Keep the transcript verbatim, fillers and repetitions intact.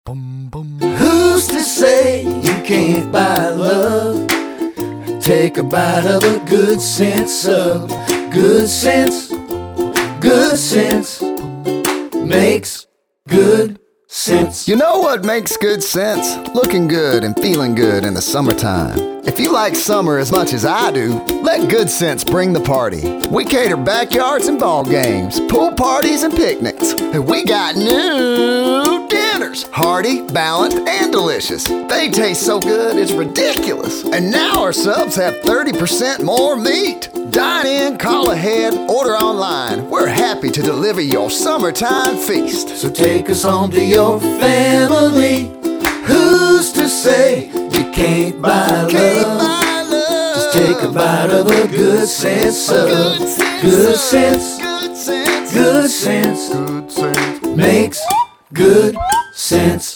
Boom, boom. Who's to say you can't buy love? Take a bite of the good sense of good sense. Good sense makes good sense. You know what makes good sense? Looking good and feeling good in the summertime. If you like summer as much as I do, let Good Sense bring the party. We cater backyards and ball games, pool parties and picnics. And we got new dinners, hearty, balanced, and delicious. They taste so good, it's ridiculous. And now our subs have thirty percent more meat. Dine in, call ahead, order online. We're happy to deliver your summertime feast. So take us home to your family. Who's to say you can't buy love? Just take a bite of the good sense of good sense. Good sense makes good sense.